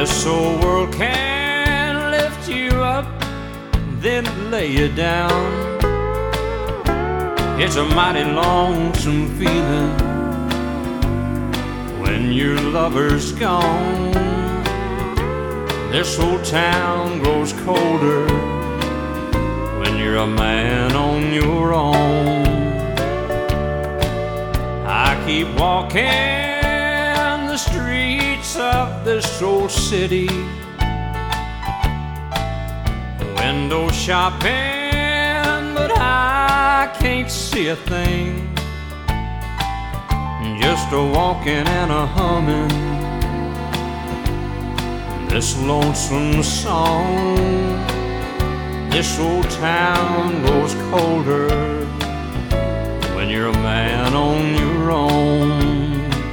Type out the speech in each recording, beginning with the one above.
This old world can lift you up, then lay you down. It's a mighty lonesome feeling when your lover's gone. This old town grows colder when you're a man on your own. I keep walking the streets of this old city, window shopping, but I can't see a thing. Just a walking and a humming this lonesome song. This old town grows colder when you're a man on your own.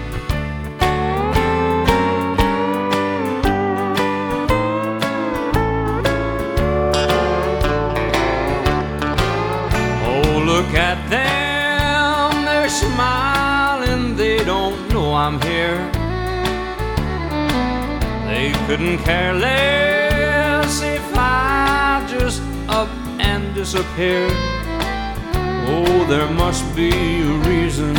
Look at them, they're smiling, they don't know I'm here. They couldn't care less if I just up and disappeared. Oh, there must be a reason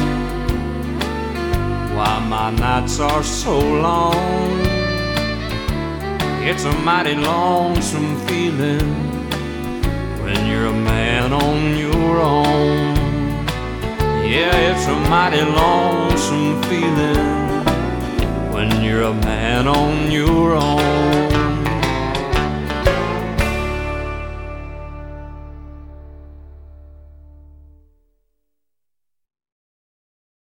why my nights are so long. It's a mighty lonesome feeling when you're a man on your own. Yeah, it's a mighty lonesome feeling when you're a man on your own.